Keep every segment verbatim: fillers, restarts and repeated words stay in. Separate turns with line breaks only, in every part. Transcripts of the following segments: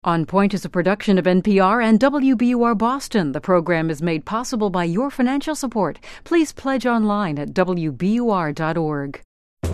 On Point is a production of N P R and W B U R Boston. The program is made possible by your financial support. Please pledge online at W B U R dot org.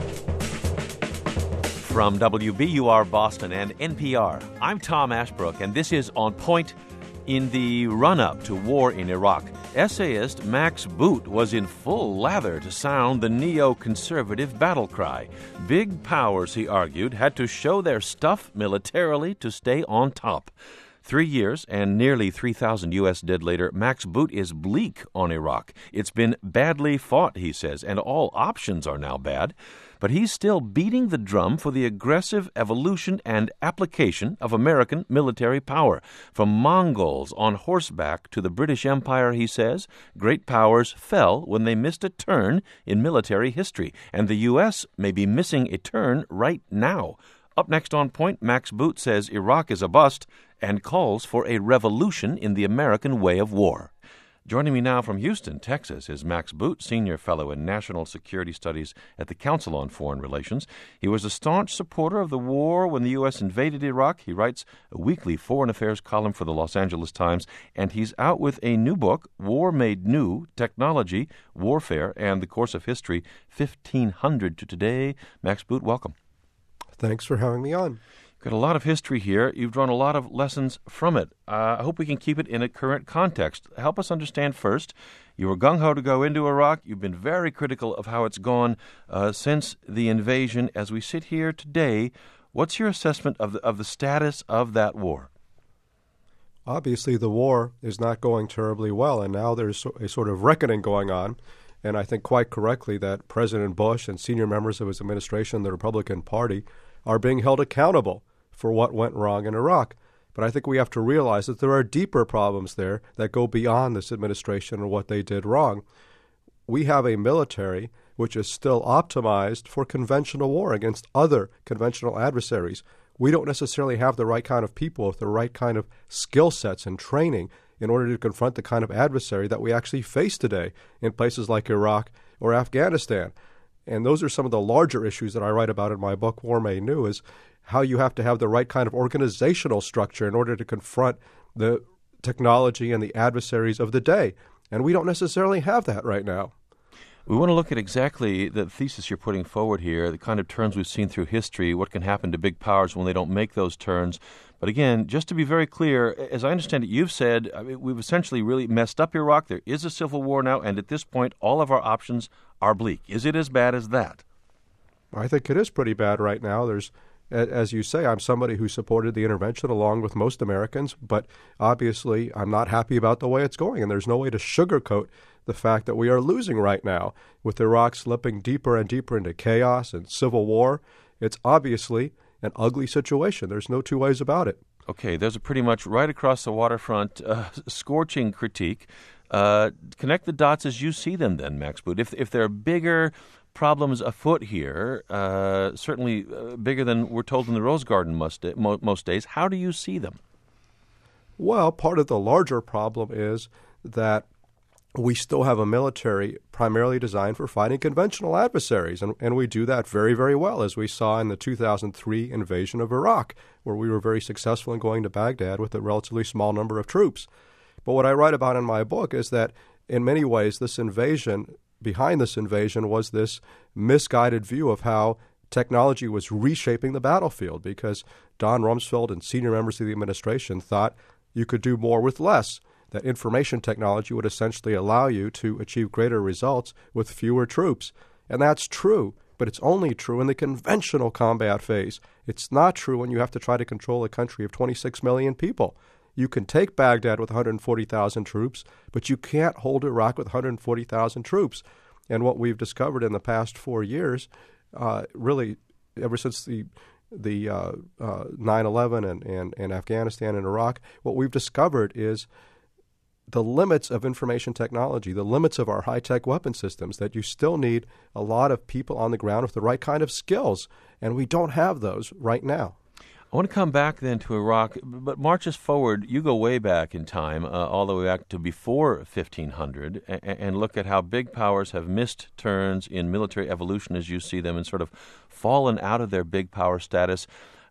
From W B U R Boston and N P R, I'm Tom Ashbrook, and this is On Point. In the run-up to war in Iraq, essayist Max Boot was in full lather to sound the neo-conservative battle cry. Big powers, he argued, had to show their stuff militarily to stay on top. Three years and nearly three thousand U S dead later, Max Boot is bleak on Iraq. It's been badly fought, he says, and all options are now bad. But he's still beating the drum for the aggressive evolution and application of American military power. From Mongols on horseback to the British Empire, he says, great powers fell when they missed a turn in military history, and the U S may be missing a turn right now. Up next on Point, Max Boot says Iraq is a bust and calls for a revolution in the American way of war. Joining me now from Houston, Texas, is Max Boot, Senior Fellow in National Security Studies at the Council on Foreign Relations. He was a staunch supporter of the war when the U S invaded Iraq. He writes a weekly foreign affairs column for the Los Angeles Times, and he's out with a new book, War Made New, Technology, Warfare, and the Course of History, fifteen hundred to Today. Max Boot, welcome.
Thanks for having me on.
Got a lot of history here. You've drawn a lot of lessons from it. Uh, I hope we can keep it in a current context. Help us understand first. You were gung-ho to go into Iraq. You've been very critical of how it's gone uh, since the invasion. As we sit here today, what's your assessment of the, of the status of that war?
Obviously, the war is not going terribly well, and now there's a sort of reckoning going on. And I think quite correctly that President Bush and senior members of his administration, the Republican Party, are being held accountable for what went wrong in Iraq. But I think we have to realize that there are deeper problems there that go beyond this administration and what they did wrong. We have a military which is still optimized for conventional war against other conventional adversaries. We don't necessarily have the right kind of people with the right kind of skill sets and training in order to confront the kind of adversary that we actually face today in places like Iraq or Afghanistan. And those are some of the larger issues that I write about in my book, War Made New, is how you have to have the right kind of organizational structure in order to confront the technology and the adversaries of the day. And we don't necessarily have that right now.
We want to look at exactly the thesis you're putting forward here, the kind of turns we've seen through history, what can happen to big powers when they don't make those turns. But again, just to be very clear, as I understand it, you've said I mean, we've essentially really messed up Iraq. There is a civil war now, and at this point, all of our options are bleak. Is it as bad as that?
I think it is pretty bad right now. There's, as you say, I'm somebody who supported the intervention along with most Americans, but obviously I'm not happy about the way it's going, and there's no way to sugarcoat the fact that we are losing right now. With Iraq slipping deeper and deeper into chaos and civil war, it's obviously an ugly situation. There's no two ways about it.
Okay, there's a pretty much right across the waterfront uh, scorching critique. Uh, connect the dots as you see them then, Max Boot. If, if there are bigger problems afoot here, uh, certainly uh, bigger than we're told in the Rose Garden most, mo- most days, how do you see them?
Well, part of the larger problem is that we still have a military primarily designed for fighting conventional adversaries, and, and we do that very, very well, as we saw in the two thousand three invasion of Iraq, where we were very successful in going to Baghdad with a relatively small number of troops. But what I write about in my book is that, in many ways, this invasion, behind this invasion, was this misguided view of how technology was reshaping the battlefield, because Don Rumsfeld and senior members of the administration thought you could do more with less, that information technology would essentially allow you to achieve greater results with fewer troops. And that's true, but it's only true in the conventional combat phase. It's not true when you have to try to control a country of twenty-six million people. You can take Baghdad with one hundred forty thousand troops, but you can't hold Iraq with one hundred forty thousand troops. And what we've discovered in the past four years, uh, really ever since the the uh, uh, nine eleven and, and, and Afghanistan and Iraq, what we've discovered is the limits of information technology, the limits of our high-tech weapon systems, that you still need a lot of people on the ground with the right kind of skills, and we don't have those right now.
I want to come back then to Iraq, but march us forward. You go way back in time, uh, all the way back to before fifteen hundred, and, and look at how big powers have missed turns in military evolution as you see them and sort of fallen out of their big power status.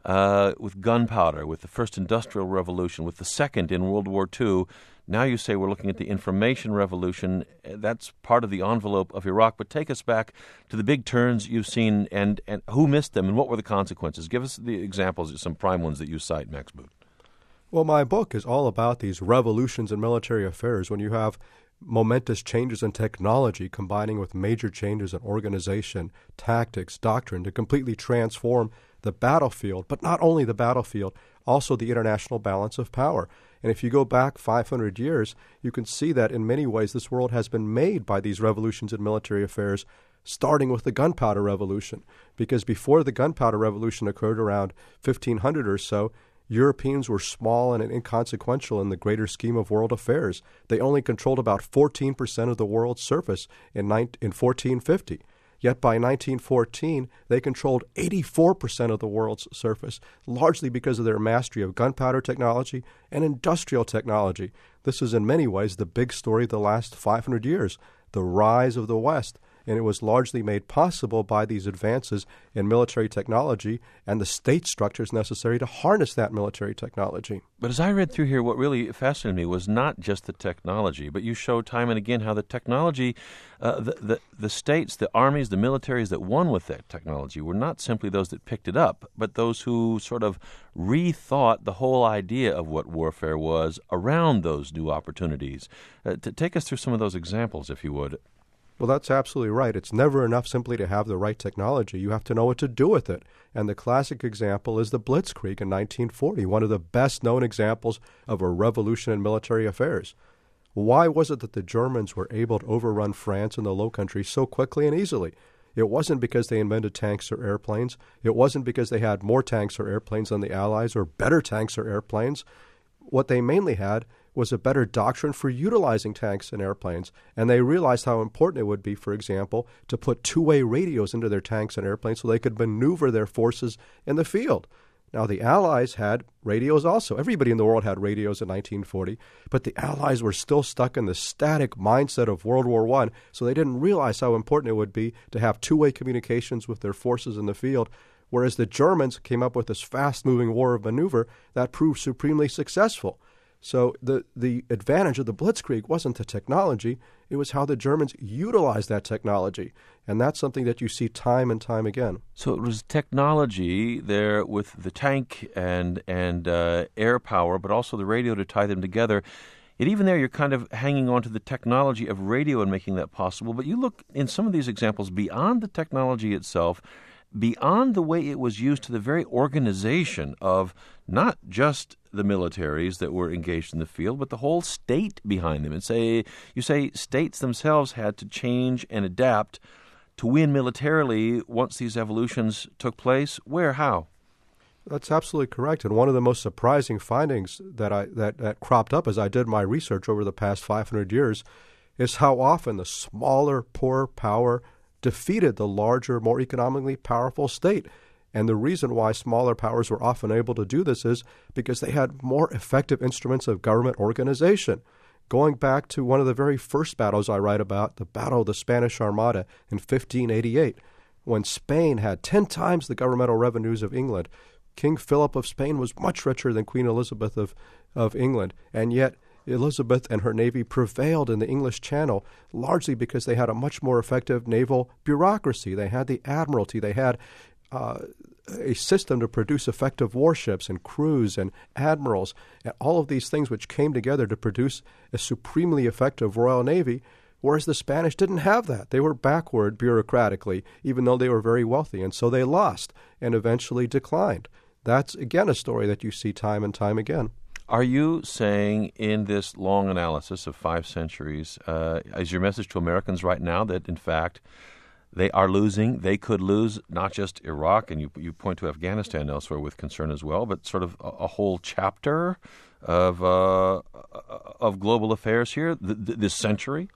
uh, with gunpowder, with the first industrial revolution, with the second in World War Two. Now you say we're looking at the information revolution. That's part of the envelope of Iraq. But take us back to the big turns you've seen, and, and who missed them, and what were the consequences? Give us the examples, some prime ones that you cite, Max Boot.
Well, my book is all about these revolutions in military affairs when you have momentous changes in technology combining with major changes in organization, tactics, doctrine to completely transform the battlefield, but not only the battlefield, also the international balance of power. And if you go back five hundred years, you can see that in many ways this world has been made by these revolutions in military affairs, starting with the gunpowder revolution. Because before the gunpowder revolution occurred around fifteen hundred or so, Europeans were small and inconsequential in the greater scheme of world affairs. They only controlled about fourteen percent of the world's surface in, in fourteen fifty. Yet by nineteen fourteen, they controlled eighty-four percent of the world's surface, largely because of their mastery of gunpowder technology and industrial technology. This is in many ways the big story of the last five hundred years, the rise of the West. And it was largely made possible by these advances in military technology and the state structures necessary to harness that military technology.
But as I read through here, what really fascinated me was not just the technology, but you show time and again how the technology, uh, the, the, the states, the armies, the militaries that won with that technology were not simply those that picked it up, but those who sort of rethought the whole idea of what warfare was around those new opportunities. Uh, to take us through some of those examples, if you would.
Well, that's absolutely right. It's never enough simply to have the right technology. You have to know what to do with it. And the classic example is the Blitzkrieg in nineteen forty, one of the best-known examples of a revolution in military affairs. Why was it that the Germans were able to overrun France and the Low Countries so quickly and easily? It wasn't because they invented tanks or airplanes. It wasn't because they had more tanks or airplanes than the Allies or better tanks or airplanes. What they mainly had was a better doctrine for utilizing tanks and airplanes, and they realized how important it would be, for example, to put two-way radios into their tanks and airplanes so they could maneuver their forces in the field. Now, the Allies had radios also. Everybody in the world had radios in nineteen forty, but the Allies were still stuck in the static mindset of World War One, so they didn't realize how important it would be to have two-way communications with their forces in the field, whereas the Germans came up with this fast-moving war of maneuver that proved supremely successful. So the, the advantage of the Blitzkrieg wasn't the technology, it was how the Germans utilized that technology. And that's something that you see time and time again.
So it was technology there with the tank and, and uh, air power, but also the radio to tie them together. Yet even there, you're kind of hanging on to the technology of radio and making that possible. But you look in some of these examples beyond the technology itself, beyond the way it was used to the very organization of not just the militaries that were engaged in the field, but the whole state behind them. And say you say states themselves had to change and adapt to win militarily once these evolutions took place. Where, how?
That's absolutely correct. And one of the most surprising findings that I that, that cropped up as I did my research over the past five hundred years is how often the smaller, poorer power defeated the larger, more economically powerful state. And the reason why smaller powers were often able to do this is because they had more effective instruments of government organization. Going back to one of the very first battles I write about, the Battle of the Spanish Armada in fifteen eighty-eight, when Spain had ten times the governmental revenues of England. King Philip of Spain was much richer than Queen Elizabeth of, of England, and yet Elizabeth and her navy prevailed in the English Channel largely because they had a much more effective naval bureaucracy. They had the admiralty. They had uh, a system to produce effective warships and crews and admirals, and all of these things which came together to produce a supremely effective Royal Navy, whereas the Spanish didn't have that. They were backward bureaucratically, even though they were very wealthy, and so they lost and eventually declined. That's, again, a story that you see time and time again.
Are you saying in this long analysis of five centuries, uh, is your message to Americans right now that, in fact, they are losing, they could lose not just Iraq, and you you point to Afghanistan elsewhere with concern as well, but sort of a, a whole chapter of uh, of global affairs here th- th- this century?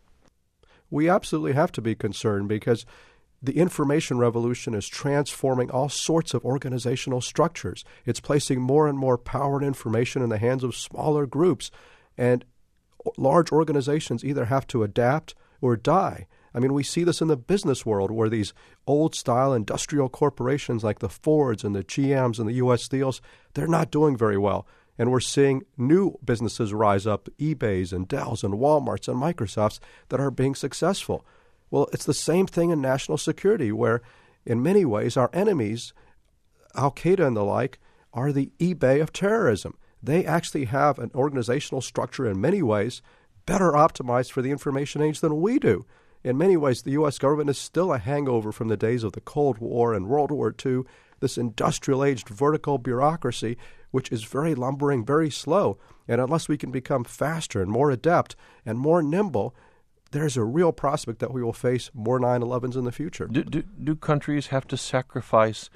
We absolutely have to be concerned because the information revolution is transforming all sorts of organizational structures. It's placing more and more power and information in the hands of smaller groups. And large organizations either have to adapt or die. I mean, we see this in the business world where these old-style industrial corporations like the Fords and the G Ms and the U S Steels, they're not doing very well. And we're seeing new businesses rise up, eBays and Dells and Walmarts and Microsofts that are being successful. Well, it's the same thing in national security where, in many ways, our enemies, Al-Qaeda and the like, are the eBay of terrorism. They actually have an organizational structure in many ways better optimized for the information age than we do. In many ways, the U S government is still a hangover from the days of the Cold War and World War Two, this industrial-aged vertical bureaucracy, which is very lumbering, very slow. And unless we can become faster and more adept and more nimble, there's a real prospect that we will face more nine elevens in the future.
Do, do, do countries have to sacrifice,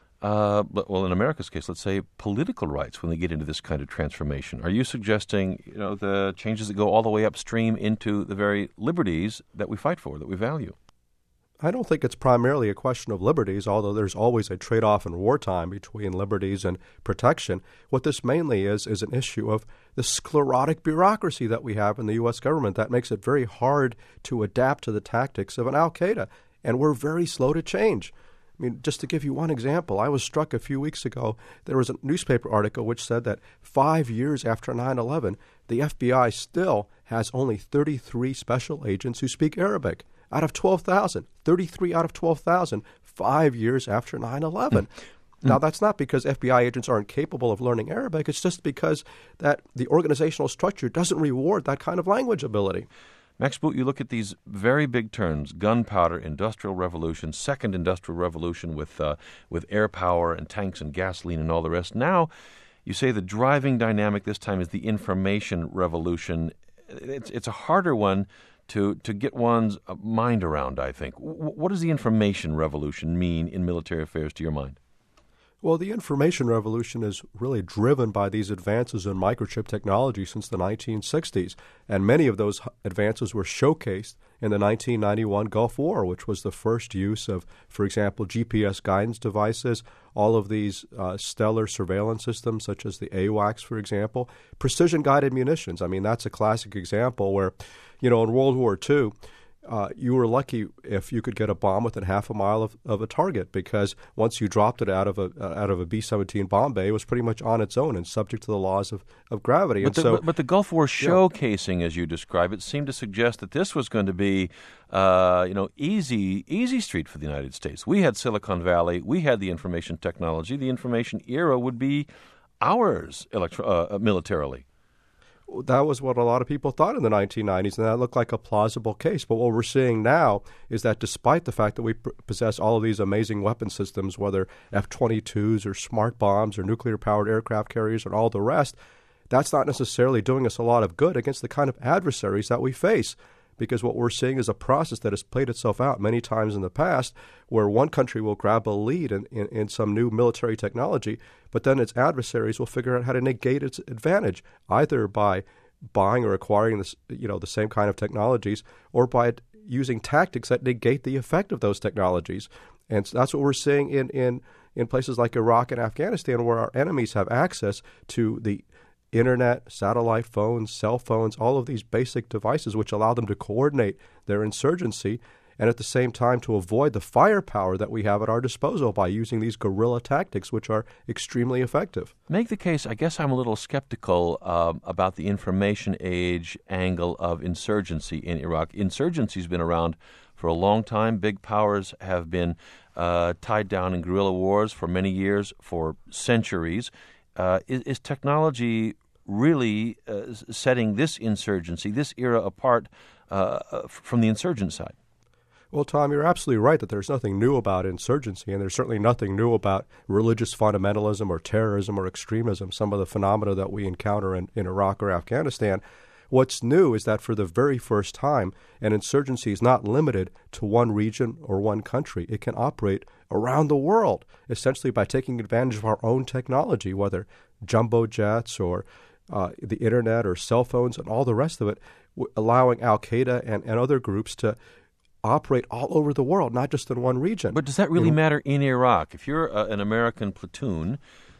uh, well, in America's case, let's say, political rights when they get into this kind of transformation? Are you suggesting, you know, the changes that go all the way upstream into the very liberties that we fight for, that we value?
I don't think it's primarily a question of liberties, although there's always a trade-off in wartime between liberties and protection. What this mainly is is an issue of the sclerotic bureaucracy that we have in the U S government that makes it very hard to adapt to the tactics of an Al-Qaeda, and we're very slow to change. I mean, just to give you one example, I was struck a few weeks ago. There was a newspaper article which said that five years after nine eleven, the F B I still has only thirty-three special agents who speak Arabic. Out of twelve thousand, thirty-three out of twelve thousand, five years after nine eleven. Mm. Now, that's not because F B I agents aren't capable of learning Arabic. It's just because that the organizational structure doesn't reward that kind of language ability.
Max Boot, you look at these very big terms, gunpowder, industrial revolution, second industrial revolution with uh, with air power and tanks and gasoline and all the rest. Now, you say the driving dynamic this time is the information revolution. It's, it's a harder one to to get one's mind around, I think. W- what does the information revolution mean in military affairs to your mind?
Well, the information revolution is really driven by these advances in microchip technology since the nineteen sixties, and many of those advances were showcased in the nineteen ninety-one Gulf War, which was the first use of, for example, G P S guidance devices, all of these uh, stellar surveillance systems such as the AWACS, for example, precision-guided munitions. I mean, that's a classic example where, you know, in World War Two, Uh, you were lucky if you could get a bomb within half a mile of, of a target, because once you dropped it out of a uh, out of a B seventeen bomb bay, it was pretty much on its own and subject to the laws of, of gravity.
But,
and
the,
so,
but, but the Gulf War showcasing, yeah. as you describe it, seemed to suggest that this was going to be, uh, you know, easy easy street for the United States. We had Silicon Valley, we had the information technology. The information era would be ours electro- uh, militarily.
That was what a lot of people thought in the nineteen nineties, and that looked like a plausible case. But what we're seeing now is that despite the fact that we pr- possess all of these amazing weapon systems, whether F twenty-twos or smart bombs or nuclear-powered aircraft carriers and all the rest, that's not necessarily doing us a lot of good against the kind of adversaries that we face. Because what we're seeing is a process that has played itself out many times in the past, where one country will grab a lead in, in, in some new military technology, but then its adversaries will figure out how to negate its advantage, either by buying or acquiring this, you know, the same kind of technologies, or by using tactics that negate the effect of those technologies. And so that's what we're seeing in, in, in places like Iraq and Afghanistan, where our enemies have access to the Internet, satellite phones, cell phones, all of these basic devices which allow them to coordinate their insurgency and at the same time to avoid the firepower that we have at our disposal by using these guerrilla tactics, which are extremely effective.
Make the case, I guess I'm a little skeptical um, about the information age angle of insurgency in Iraq. Insurgency's been around for a long time. Big powers have been uh, tied down in guerrilla wars for many years, for centuries. Uh, is, is technology really uh, setting this insurgency, this era apart uh, from the insurgent side?
Well, Tom, you're absolutely right that there's nothing new about insurgency, and there's certainly nothing new about religious fundamentalism or terrorism or extremism, some of the phenomena that we encounter in, in Iraq or Afghanistan. What's new is that for the very first time, an insurgency is not limited to one region or one country. It can operate around the world, essentially by taking advantage of our own technology, whether jumbo jets or uh, the Internet or cell phones and all the rest of it, w- allowing Al-Qaeda and, and other groups to operate all over the world, not just in one region.
But does that really you know, matter in Iraq? If you're uh, an American platoon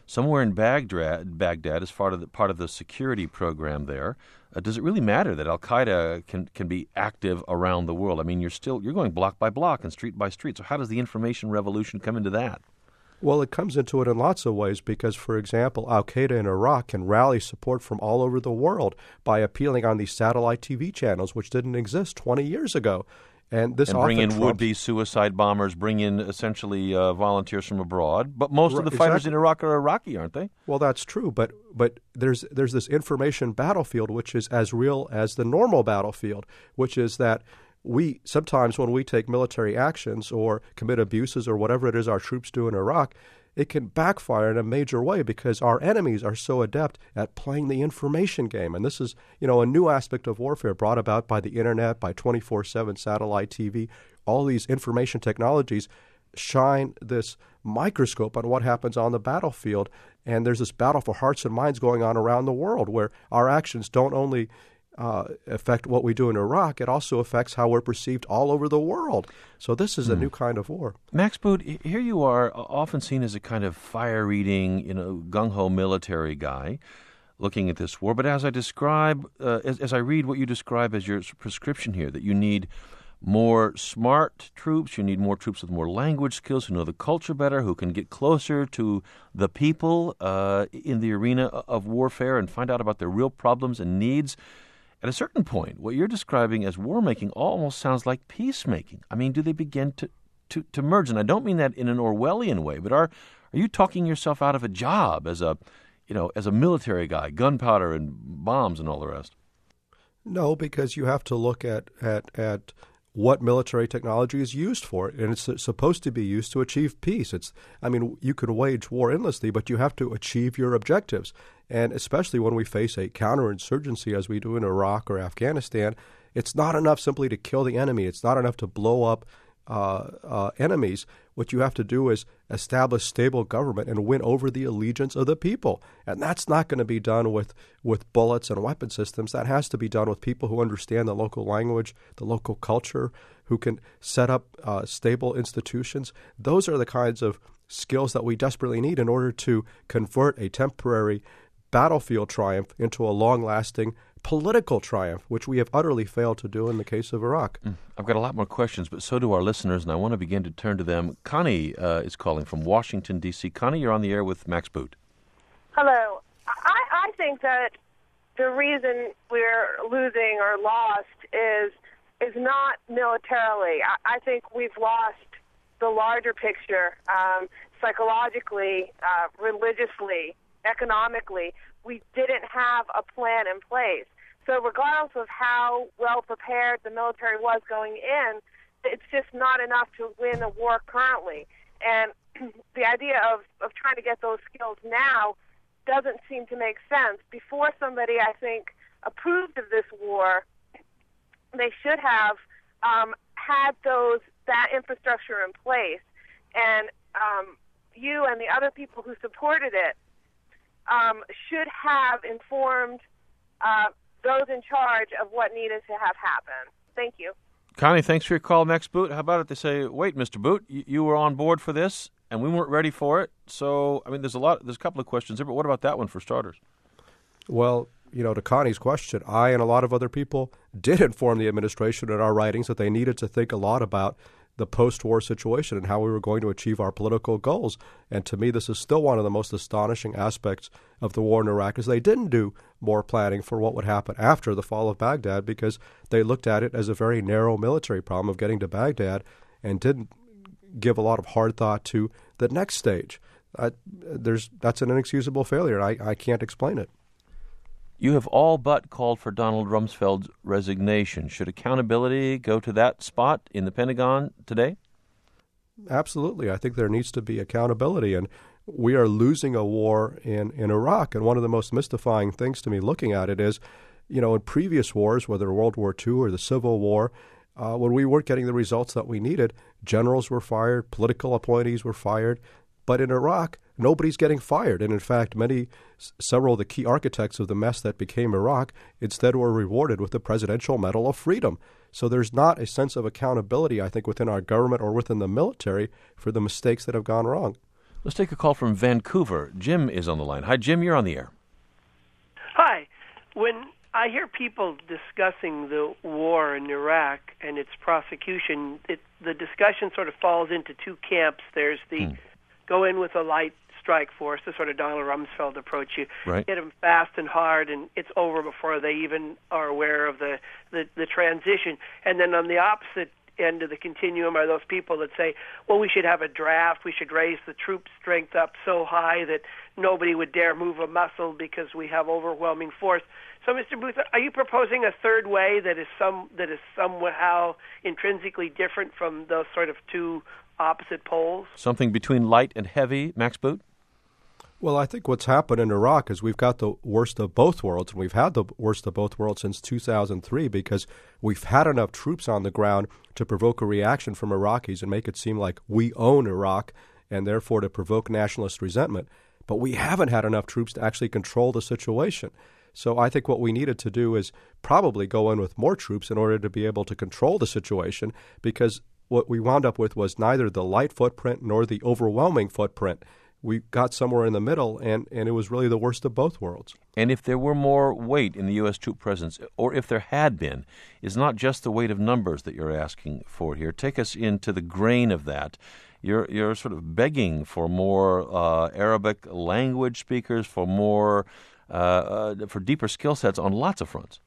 somewhere in Baghdad, Baghdad is part of the, part of the security program there. Uh, does it really matter that Al-Qaeda can, can be active around the world? I mean, you're still you're going block by block and street by street. So how does the information revolution come into that?
Well, it comes into it in lots of ways because, for example, Al-Qaeda in Iraq can rally support from all over the world by appealing on these satellite T V channels, which didn't exist twenty years ago. And this
and bring in
trumps,
would-be suicide bombers, bring in essentially uh, volunteers from abroad. But most of the fighters
exactly.
in Iraq are Iraqi, aren't they?
Well, that's true, but but there's there's this information battlefield which is as real as the normal battlefield, which is that we sometimes when we take military actions or commit abuses or whatever it is our troops do in Iraq, it can backfire in a major way because our enemies are so adept at playing the information game. And this is, you know, a new aspect of warfare brought about by the internet, by twenty-four seven satellite T V. All these information technologies shine this microscope on what happens on the battlefield. And there's this battle for hearts and minds going on around the world where our actions don't only Uh, affect what we do in Iraq, it also affects how we're perceived all over the world. So this is a mm. new kind of war.
Max Boot, here you are, often seen as a kind of fire-eating, you know, gung-ho military guy looking at this war. But as I describe, uh, as, as I read what you describe as your prescription here, that you need more smart troops, you need more troops with more language skills, who know the culture better, who can get closer to the people uh, in the arena of warfare and find out about their real problems and needs. At a certain point, what you're describing as war-making almost sounds like peacemaking. I mean, do they begin to, to, to merge? And I don't mean that in an Orwellian way, but are are you talking yourself out of a job as a, you know, as a military guy, gunpowder and bombs and all the rest?
No, because you have to look at at at what military technology is used for, and it's supposed to be used to achieve peace. It's, I mean, you can wage war endlessly, but you have to achieve your objectives. And especially when we face a counterinsurgency as we do in Iraq or Afghanistan, it's not enough simply to kill the enemy. It's not enough to blow up uh, uh, enemies. What you have to do is establish stable government and win over the allegiance of the people. And that's not going to be done with, with bullets and weapon systems. That has to be done with people who understand the local language, the local culture, who can set up uh, stable institutions. Those are the kinds of skills that we desperately need in order to convert a temporary battlefield triumph into a long-lasting political triumph, which we have utterly failed to do in the case of Iraq.
Mm. I've got a lot more questions, but so do our listeners, and I want to begin to turn to them. Connie uh, is calling from Washington, D C Connie, you're on the air with Max Boot.
Hello. I, I think that the reason we're losing or lost is is not militarily. I, I think we've lost the larger picture um, psychologically, uh, religiously, economically. We didn't have a plan in place. So regardless of how well prepared the military was going in, it's just not enough to win a war currently. And the idea of, of trying to get those skills now doesn't seem to make sense. Before somebody, I think, approved of this war, they should have um, had those that infrastructure in place. And um, you and the other people who supported it Um, should have informed uh, those in charge of what needed to have happen. Thank you.
Connie, thanks for your call, Max Boot. How about it? They say, wait, Mister Boot, you, you were on board for this, and we weren't ready for it. So, I mean, there's a lot. There's a couple of questions here, but what about that one for starters?
Well, you know, to Connie's question, I and a lot of other people did inform the administration in our writings that they needed to think a lot about the post-war situation and how we were going to achieve our political goals. And to me, this is still one of the most astonishing aspects of the war in Iraq is they didn't do more planning for what would happen after the fall of Baghdad because they looked at it as a very narrow military problem of getting to Baghdad and didn't give a lot of hard thought to the next stage. I, there's That's an inexcusable failure. I, I can't explain it.
You have all but called for Donald Rumsfeld's resignation. Should accountability go to that spot in the Pentagon today?
Absolutely. I think there needs to be accountability. And we are losing a war in, in Iraq. And one of the most mystifying things to me looking at it is, you know, in previous wars, whether World War Two or the Civil War, uh, when we weren't getting the results that we needed, generals were fired, political appointees were fired. But in Iraq, nobody's getting fired. And in fact, many, several of the key architects of the mess that became Iraq instead were rewarded with the Presidential Medal of Freedom. So there's not a sense of accountability, I think, within our government or within the military for the mistakes that have gone wrong.
Let's take a call from Vancouver. Jim is on the line. Hi, Jim, you're on the air.
Hi. When I hear people discussing the war in Iraq and its prosecution, it, the discussion sort of falls into two camps. There's the hmm. go in with a light strike force, the sort of Donald Rumsfeld approach. You
right.
hit them fast and hard, and it's over before they even are aware of the, the, the transition. And then on the opposite end of the continuum are those people that say, well, we should have a draft, we should raise the troop strength up so high that nobody would dare move a muscle because we have overwhelming force. So, Mister Booth, are you proposing a third way that is some that is somehow intrinsically different from those sort of two opposite poles?
Something between light and heavy, Max Boot?
Well, I think what's happened in Iraq is we've got the worst of both worlds, and we've had the worst of both worlds since two thousand three because we've had enough troops on the ground to provoke a reaction from Iraqis and make it seem like we own Iraq and therefore to provoke nationalist resentment. But we haven't had enough troops to actually control the situation. So I think what we needed to do is probably go in with more troops in order to be able to control the situation, because what we wound up with was neither the light footprint nor the overwhelming footprint. We got somewhere in the middle, and, and it was really the worst of both worlds.
And if there were more weight in the U S troop presence, or if there had been, it's not just the weight of numbers that you're asking for here. Take us into the grain of that. You're you're sort of begging for more uh, Arabic language speakers, for more, uh, uh, for deeper skill sets on lots of fronts.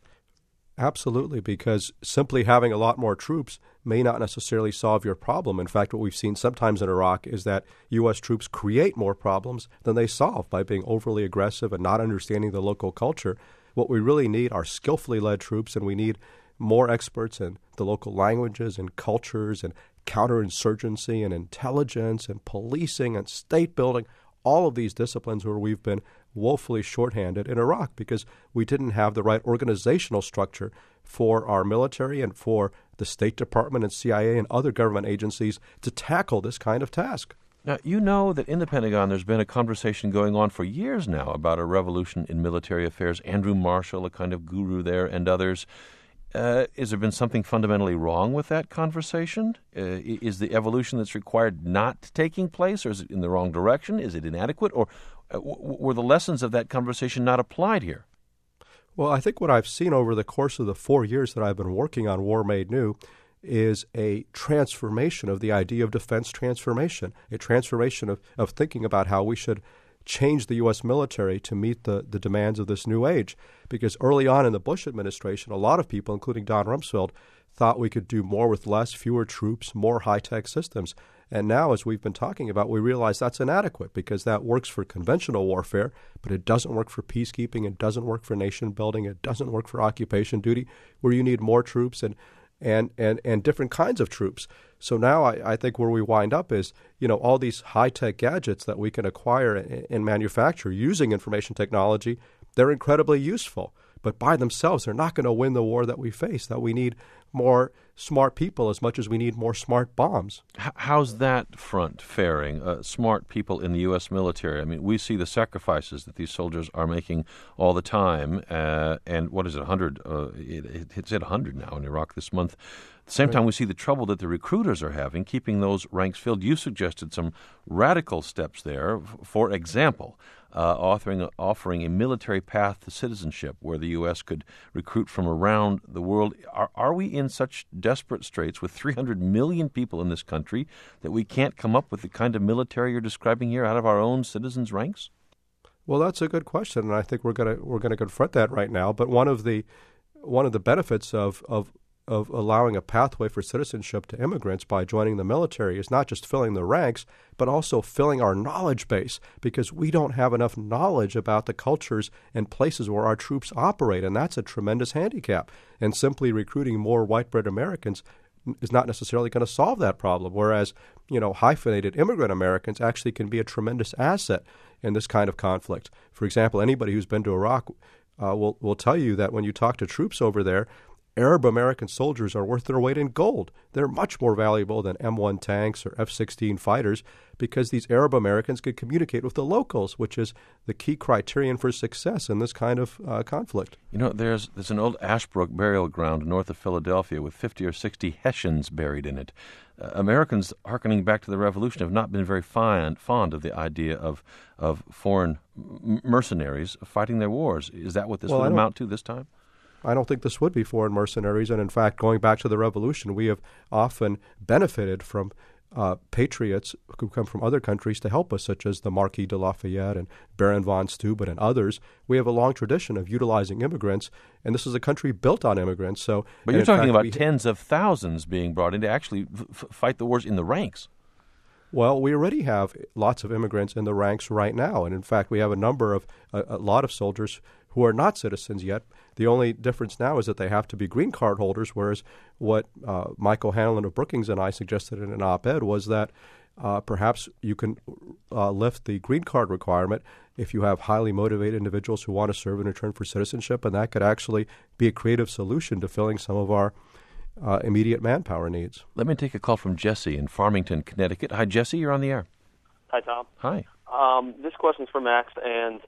Absolutely, because simply having a lot more troops may not necessarily solve your problem. In fact, what we've seen sometimes in Iraq is that U S troops create more problems than they solve by being overly aggressive and not understanding the local culture. What we really need are skillfully led troops, and we need more experts in the local languages and cultures and counterinsurgency and intelligence and policing and state building, all of these disciplines where we've been woefully shorthanded in Iraq because we didn't have the right organizational structure for our military and for the State Department and C I A and other government agencies to tackle this kind of task.
Now, you know that in the Pentagon there's been a conversation going on for years now about a revolution in military affairs. Andrew Marshall, a kind of guru there, and others. Uh, has there been something fundamentally wrong with that conversation? Uh, is the evolution that's required not taking place, or is it in the wrong direction? Is it inadequate, or uh, w- were the lessons of that conversation not applied here?
Well, I think what I've seen over the course of the four years that I've been working on War Made New is a transformation of the idea of defense transformation, a transformation of, of thinking about how we should change the U S military to meet the, the demands of this new age. Because early on in the Bush administration, a lot of people, including Don Rumsfeld, thought we could do more with less, fewer troops, more high-tech systems. And now, as we've been talking about, we realize that's inadequate because that works for conventional warfare, but it doesn't work for peacekeeping, it doesn't work for nation building, it doesn't work for occupation duty, where you need more troops and and and, and different kinds of troops. So now I, I think where we wind up is, you know, all these high-tech gadgets that we can acquire and, and manufacture using information technology, they're incredibly useful. But by themselves, they're not going to win the war that we face, that we need more smart people as much as we need more smart bombs.
How's that front faring, uh, smart people in the U S military? I mean, we see the sacrifices that these soldiers are making all the time. Uh, and what is it, one hundred? Uh, it, it's at one hundred now in Iraq this month. At the same time, we see the trouble that the recruiters are having, keeping those ranks filled. You suggested some radical steps there. For example, uh, offering, offering a military path to citizenship where the U S could recruit from around the world. Are, are we in such desperate straits with three hundred million people in this country that we can't come up with the kind of military you're describing here out of our own citizens' ranks?
Well, that's a good question, and I think we're going to we're going to confront that right now. But one of the one of the benefits of of of allowing a pathway for citizenship to immigrants by joining the military is not just filling the ranks, but also filling our knowledge base, because we don't have enough knowledge about the cultures and places where our troops operate, and that's a tremendous handicap. And simply recruiting more white-bread Americans is not necessarily going to solve that problem, whereas, you know, hyphenated immigrant Americans actually can be a tremendous asset in this kind of conflict. For example, anybody who's been to Iraq uh, will will tell you that when you talk to troops over there, Arab American soldiers are worth their weight in gold. They're much more valuable than M one tanks or F sixteen fighters because these Arab Americans can communicate with the locals, which is the key criterion for success in this kind of uh, conflict.
You know, there's there's an old Ashbrook burial ground north of Philadelphia with fifty or sixty Hessians buried in it. Uh, Americans, hearkening back to the Revolution, have not been very fond, fond of the idea of of foreign m- mercenaries fighting their wars. Is that what this
well,
would amount to this time?
I don't think this would be foreign mercenaries. And in fact, going back to the Revolution, we have often benefited from uh, patriots who come from other countries to help us, such as the Marquis de Lafayette and Baron von Steuben and others. We have a long tradition of utilizing immigrants, and this is a country built on immigrants. So,
But you're talking
fact,
about
we,
tens of thousands being brought in to actually f- fight the wars in the ranks.
Well, we already have lots of immigrants in the ranks right now. And in fact, we have a number of, a, a lot of soldiers who are not citizens yet. The only difference now is that they have to be green card holders, whereas what uh, Michael Hanlon of Brookings and I suggested in an op-ed was that uh, perhaps you can uh, lift the green card requirement if you have highly motivated individuals who want to serve in return for citizenship, and that could actually be a creative solution to filling some of our uh, immediate manpower needs.
Let me take a call from Jesse in Farmington, Connecticut. Hi, Jesse, you're on the air.
Hi, Tom.
Hi.
Um, this question's for Max, and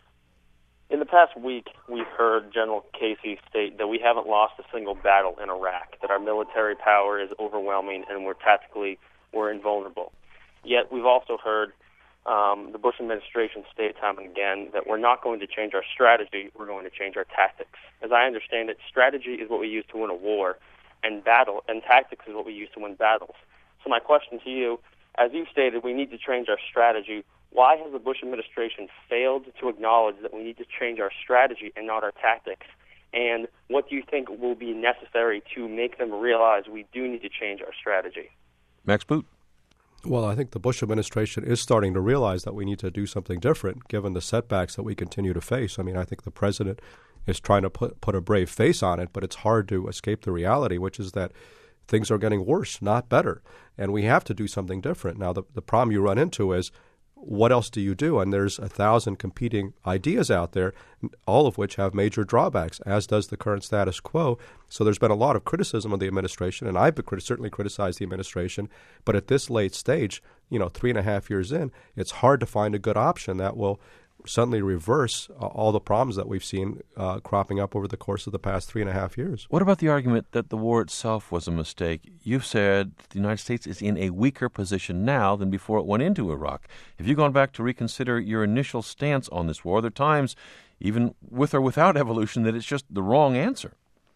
in the past week, we've heard General Casey state that we haven't lost a single battle in Iraq, that our military power is overwhelming and we're tactically we're invulnerable. Yet we've also heard um, the Bush administration state time and again that we're not going to change our strategy, we're going to change our tactics. As I understand it, strategy is what we use to win a war, and battle and tactics is what we use to win battles. So my question to you, as you stated, we need to change our strategy. Why has the Bush administration failed to acknowledge that we need to change our strategy and not our tactics? And what do you think will be necessary to make them realize we do need to change our strategy?
Max Boot.
Well, I think the Bush administration is starting to realize that we need to do something different given the setbacks that we continue to face. I mean, I think the president is trying to put, put a brave face on it, but it's hard to escape the reality, which is that things are getting worse, not better. And we have to do something different. Now, the, the problem you run into is, what else do you do? And there's a thousand competing ideas out there, all of which have major drawbacks, as does the current status quo. So there's been a lot of criticism of the administration, and I've certainly criticized the administration. But at this late stage, you know, three and a half years in, it's hard to find a good option that will suddenly reverse uh, all the problems that we've seen uh, cropping up over the course of the past three and a half years.
What about the argument that the war itself was a mistake? You've said the United States is in a weaker position now than before it went into Iraq. Have you gone back to reconsider your initial stance on this war? There are times, even with or without evolution, that it's just the wrong answer.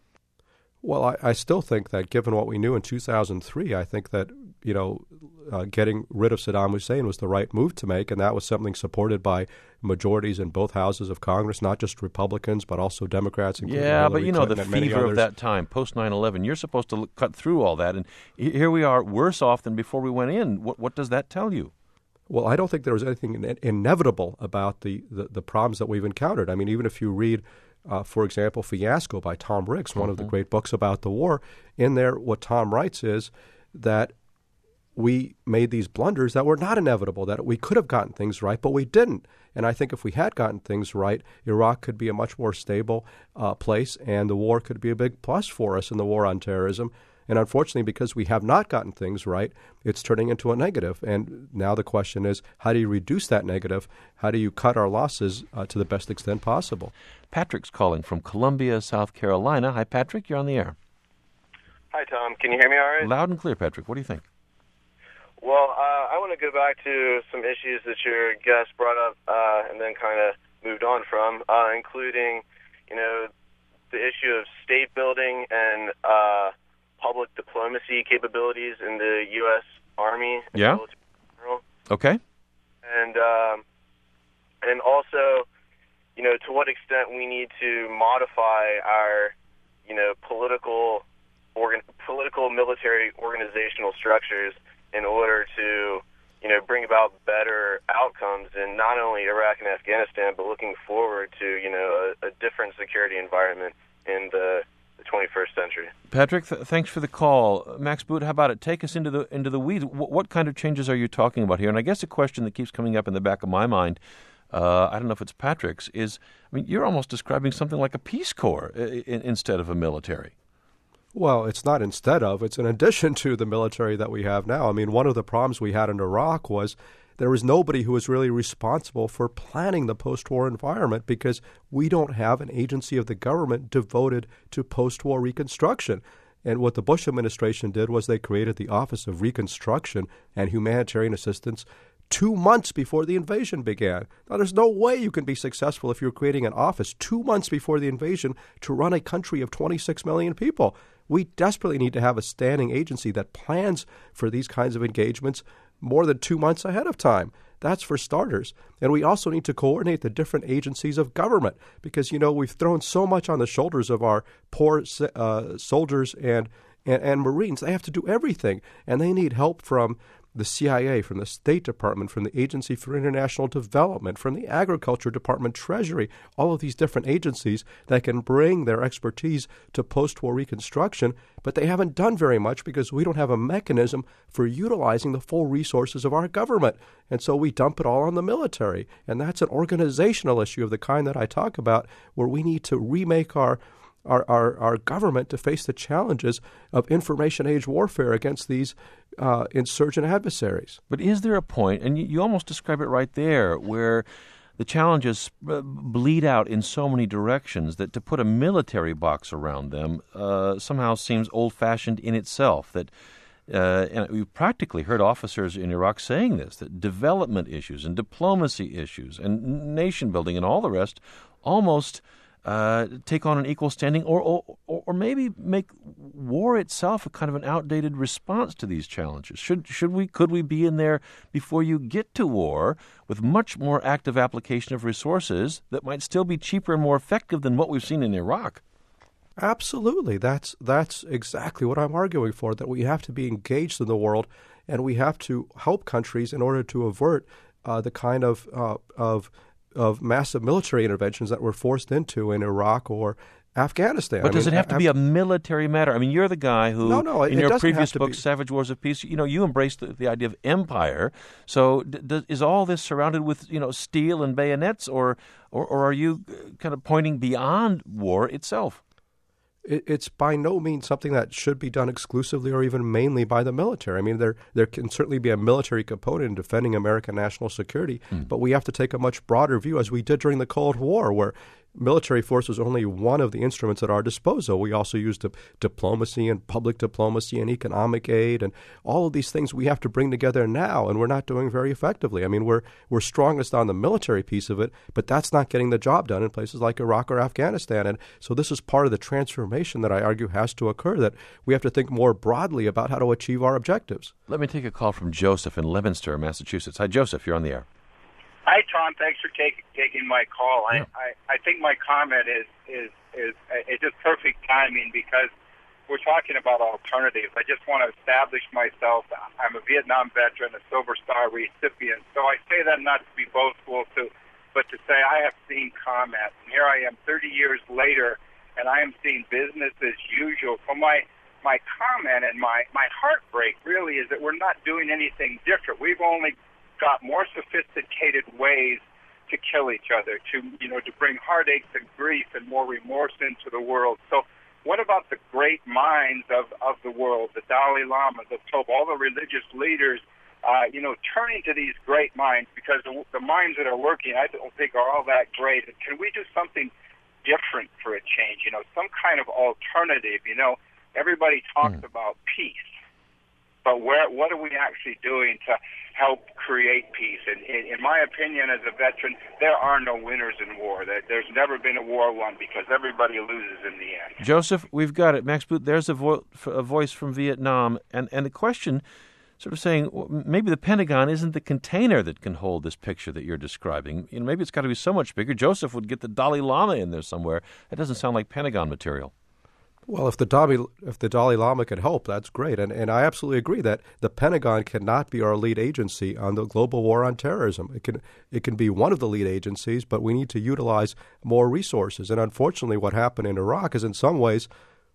Well, I, I still think that given what we knew in two thousand three, I think that, you know, uh, getting rid of Saddam Hussein was the right move to make, and that was something supported by majorities in both houses of Congress, not just Republicans, but also Democrats.
Yeah,
Hillary
but you know,
Clinton
the fever of that time, post nine eleven, you're supposed to cut through all that, and here we are worse off than before we went in. What, what does that tell you?
Well, I don't think there was anything in- inevitable about the, the, the problems that we've encountered. I mean, even if you read Uh, for example, Fiasco by Tom Ricks, one mm-hmm. of the great books about the war. In there, what Tom writes is that we made these blunders that were not inevitable, that we could have gotten things right, but we didn't. And I think if we had gotten things right, Iraq could be a much more stable uh, place, and the war could be a big plus for us in the war on terrorism. And unfortunately, because we have not gotten things right, it's turning into a negative. And now the question is, how do you reduce that negative? How do you cut our losses uh, to the best extent possible?
Patrick's calling from Columbia, South Carolina. Hi, Patrick. You're on the air.
Hi, Tom. Can you hear me all right?
Loud and clear, Patrick. What do you think?
Well, uh, I want to go back to some issues that your guest brought up uh, and then kind of moved on from, uh, including, you know, the issue of state building and uh, public diplomacy capabilities in the U S Army. And
yeah. Okay.
And um, and also, you know, to what extent we need to modify our, you know, political, organ, political military organizational structures in order to, you know, bring about better outcomes in not only Iraq and Afghanistan, but looking forward to, you know, a, a different security environment in the twenty-first century.
Patrick, th- thanks for the call. Max Boot, how about it? Take us into the into the weeds. W- what kind of changes are you talking about here? And I guess a question that keeps coming up in the back of my mind, uh, I don't know if it's Patrick's, is, I mean, you're almost describing something like a Peace Corps I- I- instead of a military.
Well, it's not instead of, it's in addition to the military that we have now. I mean, one of the problems we had in Iraq was there was nobody who was really responsible for planning the post-war environment because we don't have an agency of the government devoted to post-war reconstruction. And what the Bush administration did was they created the Office of Reconstruction and Humanitarian Assistance two months before the invasion began. Now, there's no way you can be successful if you're creating an office two months before the invasion to run a country of twenty-six million people. We desperately need to have a standing agency that plans for these kinds of engagements more than two months ahead of time. That's for starters. And we also need to coordinate the different agencies of government because, you know, we've thrown so much on the shoulders of our poor uh, soldiers and, and, and Marines. They have to do everything, and they need help from the C I A, from the State Department, from the Agency for International Development, from the Agriculture Department, Treasury, all of these different agencies that can bring their expertise to post-war reconstruction, but they haven't done very much because we don't have a mechanism for utilizing the full resources of our government. And so we dump it all on the military. And that's an organizational issue of the kind that I talk about, where we need to remake our Our, our, our government to face the challenges of information age warfare against these uh, insurgent adversaries.
But is there a point, and you, you almost describe it right there, where the challenges uh, bleed out in so many directions that to put a military box around them uh, somehow seems old-fashioned in itself, that Uh, and we've practically heard officers in Iraq saying this, that development issues and diplomacy issues and nation building and all the rest almost uh, take on an equal standing or, or or maybe make war itself a kind of an outdated response to these challenges. Should should we could we be in there before you get to war with much more active application of resources that might still be cheaper and more effective than what we've seen in Iraq?
Absolutely. That's that's exactly what I'm arguing for, that we have to be engaged in the world and we have to help countries in order to avert uh, the kind of uh, of of massive military interventions that we're forced into in Iraq or Afghanistan.
But
I
does
mean,
it have to
Af-
be a military matter? I mean, you're the guy who,
no, no, it,
in
it
your
doesn't
previous
have to
book,
be.
Savage Wars of Peace, you know, you embraced the, the idea of empire. So d- d- is all this surrounded with, you know, steel and bayonets, or, or, or are you kind of pointing beyond war itself?
It's by no means something that should be done exclusively or even mainly by the military. I mean, there there can certainly be a military component in defending American national security, mm. but we have to take a much broader view, as we did during the Cold War, where military force was only one of the instruments at our disposal. We also used di- diplomacy and public diplomacy and economic aid and all of these things we have to bring together now, and we're not doing very effectively. I mean, we're we're strongest on the military piece of it, but that's not getting the job done in places like Iraq or Afghanistan. And so this is part of the transformation that I argue has to occur, that we have to think more broadly about how to achieve our objectives.
Let me take a call from Joseph in Leominster, Massachusetts. Hi, Joseph. You're on the air.
Hi, Tom. Thanks for take, taking my call.
Yeah.
I, I, I think my comment is is is it's just perfect timing because we're talking about alternatives. I just want to establish myself. I'm a Vietnam veteran, a Silver Star recipient. So I say that not to be boastful, to, but to say I have seen combat. And here I am thirty years later, and I am seeing business as usual. So my my comment and my, my heartbreak really is that we're not doing anything different. We've only got more sophisticated ways to kill each other, to you know, to bring heartaches and grief and more remorse into the world. So what about the great minds of, of the world, the Dalai Lama, the Pope, all the religious leaders, uh, you know, turning to these great minds, because the, the minds that are working, I don't think, are all that great. Can we do something different for a change, you know, some kind of alternative? You know, everybody talks mm. about peace, but where, what are we actually doing to help create peace? And in, in my opinion, as a veteran, there are no winners in war. There's never been a war won because everybody loses in the end.
Joseph, we've got it. Max Boot, there's a, vo- a voice from Vietnam. And, and the question sort of saying, well, maybe the Pentagon isn't the container that can hold this picture that you're describing. You know, maybe it's got to be so much bigger. Joseph would get the Dalai Lama in there somewhere. That doesn't sound like Pentagon material.
Well, if the Dalai, if the Dalai Lama could help, that's great. And, and I absolutely agree that the Pentagon cannot be our lead agency on the global war on terrorism. It can it can be one of the lead agencies, but we need to utilize more resources. And unfortunately, what happened in Iraq is in some ways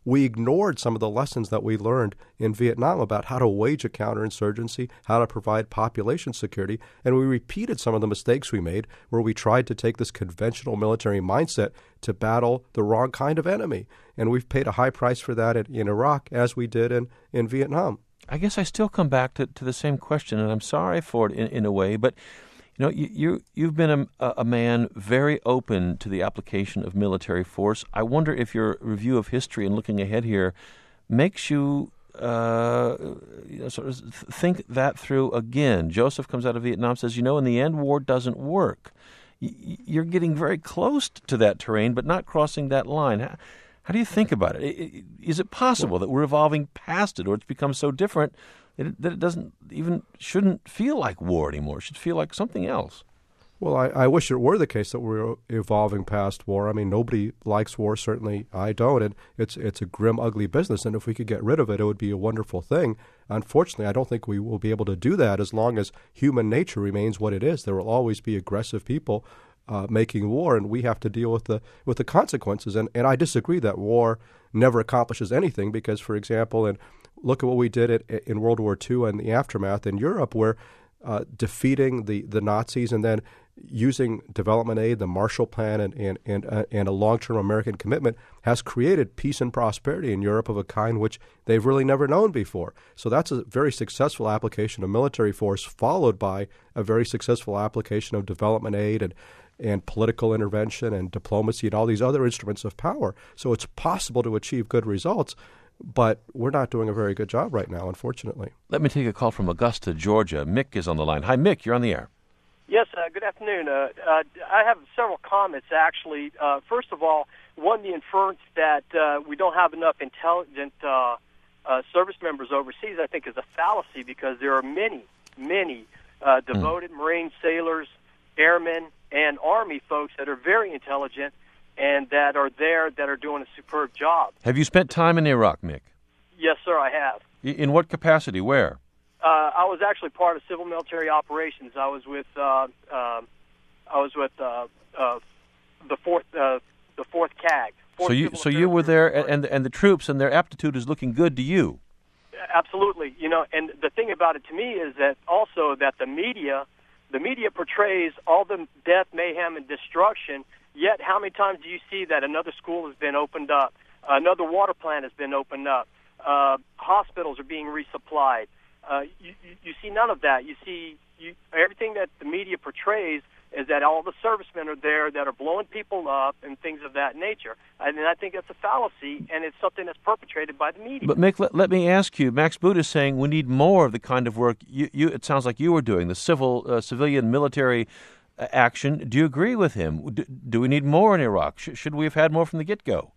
we ignored some of the lessons that we learned in Vietnam about how to wage a counterinsurgency, how to provide population security, and we repeated some of the mistakes we made where we tried to take this conventional military mindset to battle the wrong kind of enemy. And we've paid a high price for that in, in Iraq as we did in, in Vietnam.
I guess I still come back to, to the same question, and I'm sorry for it in, in a way, but you know, you, you, you've been a, a man very open to the application of military force. I wonder if your review of history and looking ahead here makes you, uh, you know, sort of think that through again. Joseph comes out of Vietnam, says, you know, in the end, war doesn't work. You're getting very close to that terrain, but not crossing that line. How, how do you think about it? Is it possible that we're evolving past it, or it's become so different that it doesn't even shouldn't feel like war anymore? It should feel like something else.
Well, I, I wish it were the case that we're evolving past war. I mean, nobody likes war. Certainly I don't. And it's it's a grim, ugly business. And if we could get rid of it, it would be a wonderful thing. Unfortunately, I don't think we will be able to do that as long as human nature remains what it is. There will always be aggressive people uh, making war, and we have to deal with the with the consequences. And, and I disagree that war never accomplishes anything because, for example, in look at what we did at, in World War Two and the aftermath in Europe, where uh, defeating the, the Nazis and then using development aid, the Marshall Plan, and and and, uh, and a long-term American commitment has created peace and prosperity in Europe of a kind which they've really never known before. So that's a very successful application of military force, followed by a very successful application of development aid and and political intervention and diplomacy and all these other instruments of power. So it's possible to achieve good results. But we're not doing a very good job right now, unfortunately.
Let me take a call from Augusta, Georgia. Mick is on the line. Hi, Mick. You're on the air.
Yes, uh, good afternoon. Uh, uh, I have several comments, actually. Uh, first of all, one, the inference that uh, we don't have enough intelligent uh, uh, service members overseas, I think, is a fallacy because there are many, many uh, devoted mm. Marine sailors, airmen, and Army folks that are very intelligent and that are there that are doing a superb job.
Have you spent time in Iraq, Mick?
Yes, sir, I have.
In what capacity? Where?
Uh, I was actually part of civil military operations. I was with uh, uh, I was with uh, uh, the fourth uh, the fourth C A G. Fourth
so you so you were there, and and the troops and their aptitude is looking good to you.
Absolutely, you know. And the thing about it to me is that also that the media, the media portrays all the death, mayhem, and destruction. Yet, how many times do you see that another school has been opened up, another water plant has been opened up, uh, hospitals are being resupplied? Uh, you, you, you see none of that. You see you, everything that the media portrays is that all the servicemen are there that are blowing people up and things of that nature. And I think that's a fallacy, and it's something that's perpetrated by the media.
But, Mick, let, let me ask you, Max Boot is saying we need more of the kind of work you, you it sounds like you were doing, the civil, uh, civilian, military action. Do you agree with him? Do, do we need more in Iraq? Sh- should we have had more from the get-go?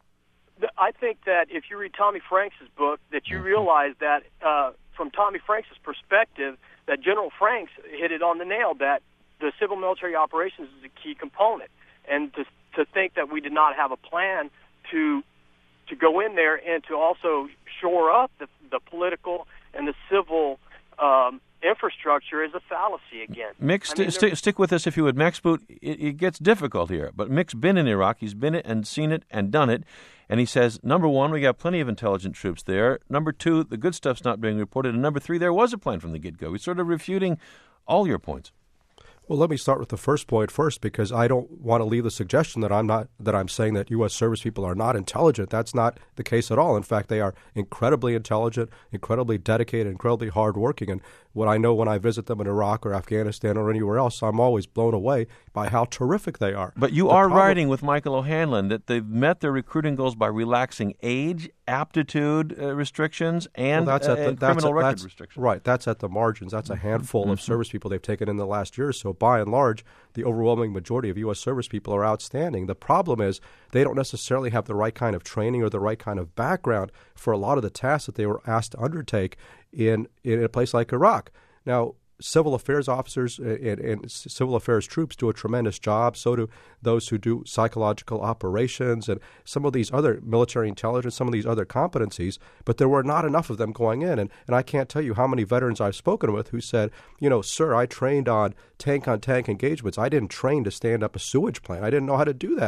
I think that if you read Tommy Franks' book, that you
mm-hmm. realize
that uh, from Tommy Franks' perspective, that General Franks hit it on the nail, that the civil military operations is a key component. And to, to think that we did not have a plan to to go in there and to also shore up the, the political and the civil um, infrastructure is a fallacy again.
Mick, st- I mean, st- stick with us if you would. Max Boot, it, it gets difficult here, but Mick's been in Iraq. He's been it and seen it and done it. And he says, number one, we got plenty of intelligent troops there. Number two, the good stuff's not being reported. And number three, there was a plan from the get-go. He's sort of refuting all your points.
Well, let me start with the first point first, because I don't want to leave the suggestion that I'm not that I'm saying that U S service people are not intelligent. That's not the case at all. In fact, they are incredibly intelligent, incredibly dedicated, incredibly hardworking. And what I know when I visit them in Iraq or Afghanistan or anywhere else, I'm always blown away by how terrific they are.
But you
the
are
problem-
writing with Michael O'Hanlon that they've met their recruiting goals by relaxing age, aptitude uh, restrictions, and,
well, that's
uh,
at the,
and
that's
criminal
at,
record
that's,
restrictions.
Right. That's at the margins. That's a handful
mm-hmm.
of service people they've taken in the last year or so. By and large, the overwhelming majority of U S service people are outstanding. The problem is they don't necessarily have the right kind of training or the right kind of background for a lot of the tasks that they were asked to undertake in, in a place like Iraq. Now, civil affairs officers and, and civil affairs troops do a tremendous job. So do those who do psychological operations and some of these other military intelligence, some of these other competencies. But there were not enough of them going in. And, and I can't tell you how many veterans I've spoken with who said, you know, sir, I trained on tank-on-tank engagements. I didn't train to stand up a sewage plant. I didn't know how to do that.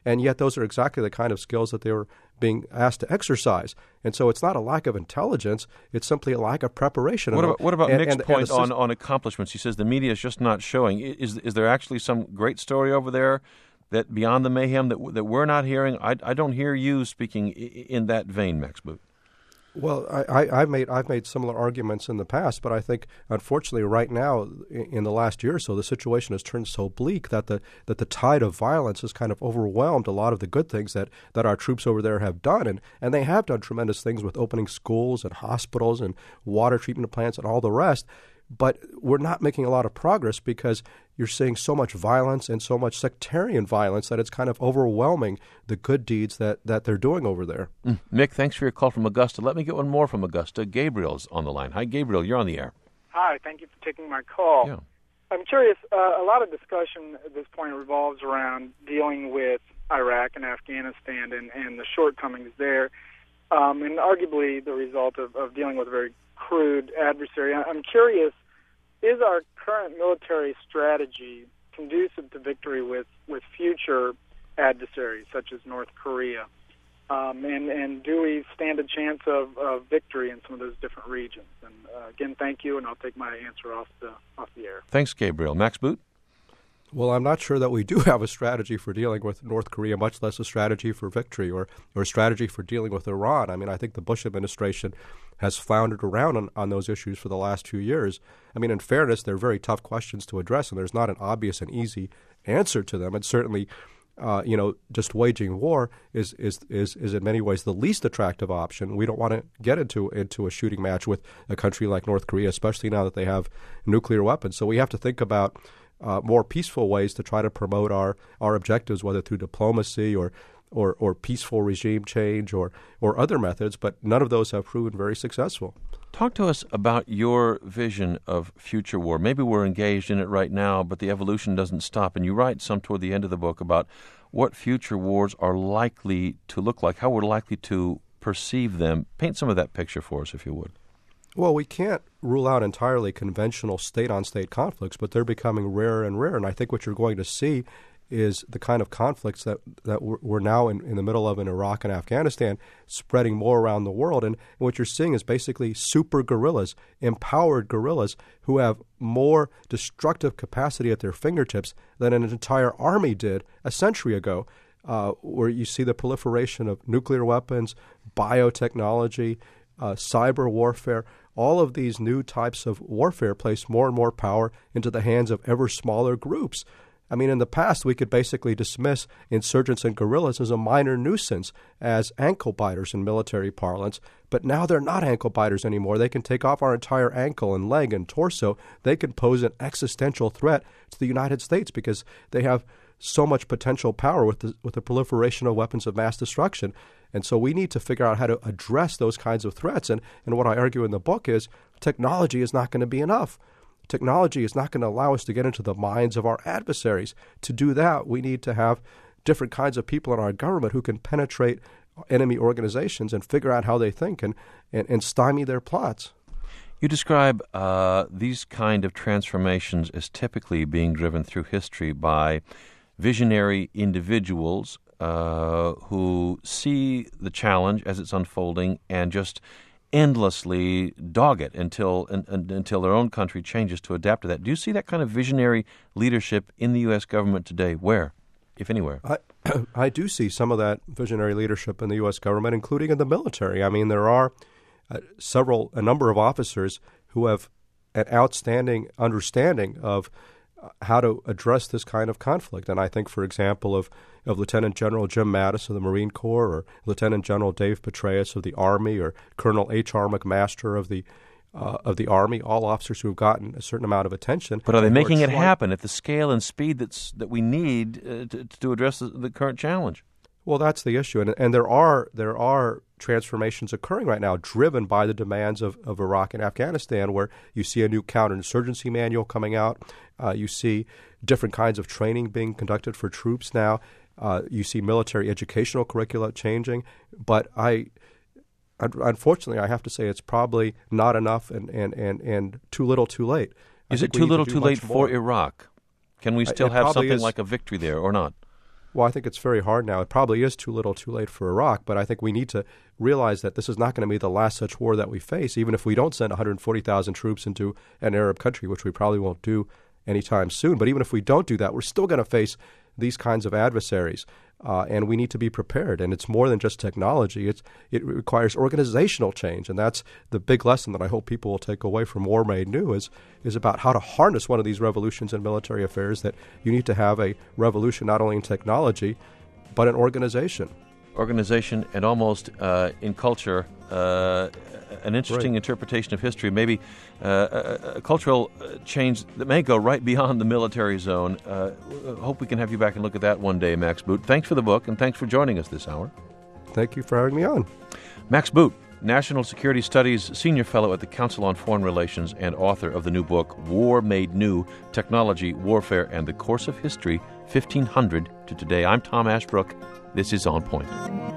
And yet those are exactly the kind of skills that they were being asked to exercise. And so it's not a lack of intelligence. It's simply a lack of preparation.
What about, what about
and,
Nick's
and,
point
and
on, on accomplishments? He says the media is just not showing. Is is there actually some great story over there that beyond the mayhem that that we're not hearing? I, I don't hear you speaking in that vein, Max Boot.
Well, I, I, I've made I've made similar arguments in the past, but I think unfortunately right now in the last year or so the situation has turned so bleak that the that the tide of violence has kind of overwhelmed a lot of the good things that, that our troops over there have done, and, and they have done tremendous things with opening schools and hospitals and water treatment plants and all the rest. But we're not making a lot of progress because you're seeing so much violence and so much sectarian violence that it's kind of overwhelming the good deeds that, that they're doing over there.
Mm. Mick, thanks for your call from Augusta. Let me get one more from Augusta. Gabriel's on the line. Hi, Gabriel. You're on the air.
Hi. Thank you for taking my call.
Yeah.
I'm curious. Uh, a lot of discussion at this point revolves around dealing with Iraq and Afghanistan and, and the shortcomings there, um, and arguably the result of, of dealing with a very crude adversary. I'm curious, is our current military strategy conducive to victory with, with future adversaries, such as North Korea? Um, and, and do we stand a chance of, of victory in some of those different regions? And uh, again, thank you, and I'll take my answer off the off the air.
Thanks, Gabriel. Max Boot?
Well, I'm not sure that we do have a strategy for dealing with North Korea, much less a strategy for victory or, or a strategy for dealing with Iran. I mean, I think the Bush administration has floundered around on, on those issues for the last few years. I mean, in fairness, they're very tough questions to address, and there's not an obvious and easy answer to them. And certainly, uh, you know, just waging war is, is is is in many ways the least attractive option. We don't want to get into into a shooting match with a country like North Korea, especially now that they have nuclear weapons. So we have to think about Uh, more peaceful ways to try to promote our, our objectives, whether through diplomacy or, or, or peaceful regime change or, or other methods, but none of those have proven very successful.
Talk to us about your vision of future war. Maybe we're engaged in it right now, but the evolution doesn't stop. And you write some toward the end of the book about what future wars are likely to look like, how we're likely to perceive them. Paint some of that picture for us, if you would.
Well, we can't rule out entirely conventional state-on-state conflicts, but they're becoming rarer and rarer. And I think what you're going to see is the kind of conflicts that, that we're now in, in the middle of in Iraq and Afghanistan spreading more around the world. And what you're seeing is basically super guerrillas, empowered guerrillas who have more destructive capacity at their fingertips than an entire army did a century ago, uh, where you see the proliferation of nuclear weapons, biotechnology, uh, cyber warfare. All of these new types of warfare place more and more power into the hands of ever smaller groups. I mean, in the past, we could basically dismiss insurgents and guerrillas as a minor nuisance, as ankle biters in military parlance. But now they're not ankle biters anymore. They can take off our entire ankle and leg and torso. They can pose an existential threat to the United States because they have so much potential power with the, with the proliferation of weapons of mass destruction. And so we need to figure out how to address those kinds of threats. And, and what I argue in the book is technology is not going to be enough. Technology is not going to allow us to get into the minds of our adversaries. To do that, we need to have different kinds of people in our government who can penetrate enemy organizations and figure out how they think and, and, and stymie their plots.
You describe uh, these kind of transformations as typically being driven through history by visionary individuals uh, who see the challenge as it's unfolding and just endlessly dog it until un, un, until their own country changes to adapt to that. Do you see that kind of visionary leadership in the U S government today? Where, if anywhere?
I, I do see some of that visionary leadership in the U S government, including in the military. I mean, there are uh, several, a number of officers who have an outstanding understanding of how to address this kind of conflict. And I think, for example, of, of Lieutenant General Jim Mattis of the Marine Corps, or Lieutenant General Dave Petraeus of the Army, or Colonel H R. McMaster of the uh, of the Army, all officers who have gotten a certain amount of attention.
But are they making it happen at the scale and speed that's that we need uh, to, to address the, the current challenge?
Well, that's the issue. And, and there are there are transformations occurring right now driven by the demands of, of Iraq and Afghanistan, where you see a new counterinsurgency manual coming out. Uh, you see different kinds of training being conducted for troops now. Uh, you see military educational curricula changing. But I, unfortunately, I have to say it's probably not enough and, and, and, and too little too late.
Is it too little too late for Iraq? Can we still have something like a victory there or not?
Well, I think it's very hard now. It probably is too little too late for Iraq, but I think we need to realize that this is not going to be the last such war that we face, even if we don't send one hundred forty thousand troops into an Arab country, which we probably won't do anytime soon. But even if we don't do that, we're still going to face these kinds of adversaries, uh, and we need to be prepared. And it's more than just technology. It's, it requires organizational change, and that's the big lesson that I hope people will take away from War Made New is, is about how to harness one of these revolutions in military affairs, that you need to have a revolution not only in technology, but in organization.
Organization and almost uh, in culture, uh, an interesting right. interpretation of history, maybe uh, a, a cultural change that may go right beyond the military zone. Uh, hope we can have you back and look at that one day, Max Boot. Thanks for the book, and thanks for joining us this hour.
Thank you for having me on. Max
Boot, National Security Studies Senior Fellow at the Council on Foreign Relations and author of the new book, War Made New, Technology, Warfare, and the Course of History, fifteen hundred to Today. I'm Tom Ashbrook. This is On Point.